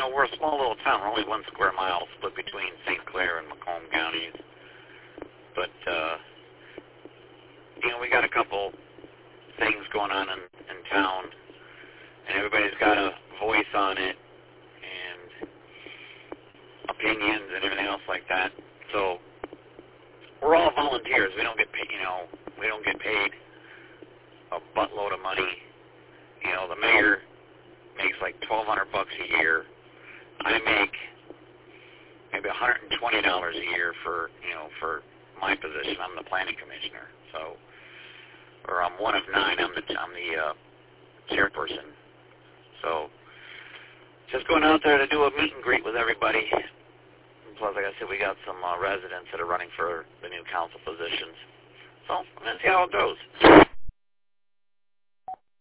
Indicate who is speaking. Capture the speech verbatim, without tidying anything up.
Speaker 1: know, we're a small little town. We're only one square mile split between Saint Clair and Macomb counties. But, uh, you know, we got a couple things going on in, in town, and everybody's got a voice on it and opinions and everything else like that. So we're all volunteers. We don't get paid, you know, we don't get paid a buttload of money. You know, the mayor makes like twelve hundred bucks a year. I make maybe one hundred twenty dollars a year for, you know, for my position. I'm the planning commissioner. So, or I'm one of nine. I'm the, I'm the uh, chairperson. So, just going out there to do a meet and greet with everybody. And plus, like I said, we got some uh, residents that are running for the new council positions. So, I'm going to see how it goes.